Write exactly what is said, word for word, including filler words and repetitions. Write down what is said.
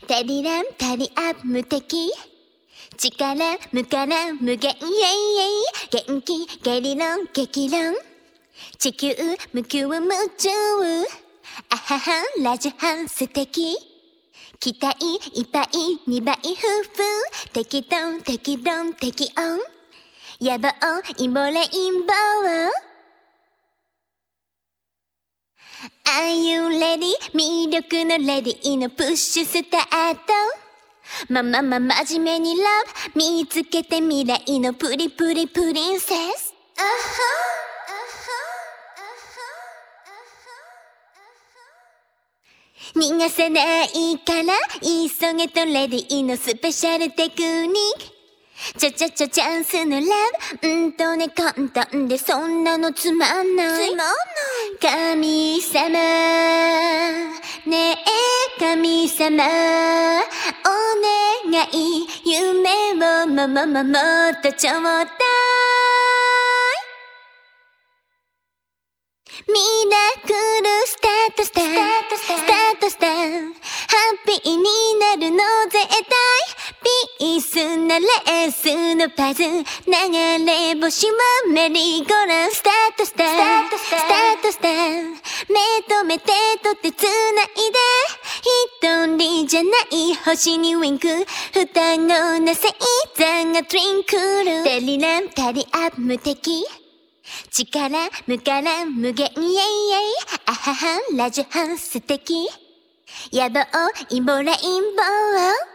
タリランタリアップ無敵力無から無限イエイイエイ元気ゲリロン激論地球無休夢中あははラジハン素敵期待いっぱいにばい夫婦適当適論適音野望イボレインボーAre you ready? 魅力のレディのプッシュスタートままま真面目にラブ見つけて未来のプリプリプリンセスあは逃がさないから急げとレディのスペシャルテクニックちょちょちょチャンスのラブうんとね簡単でそんなのつまんないつまんない神様ねえ神様お願い夢をももももっとちょうだいミラクルスタートスタートスタートスターハッピーになるの絶対ピースなレースのパズ流れ星はメリーゴーランスタートスタースタートスター目と目手と手つないで一人じゃない星にウィンク双子な星座がトリンクルテリランタリアップ無敵力無から無限イエイイエイあははラジハン素敵野望イボレインボー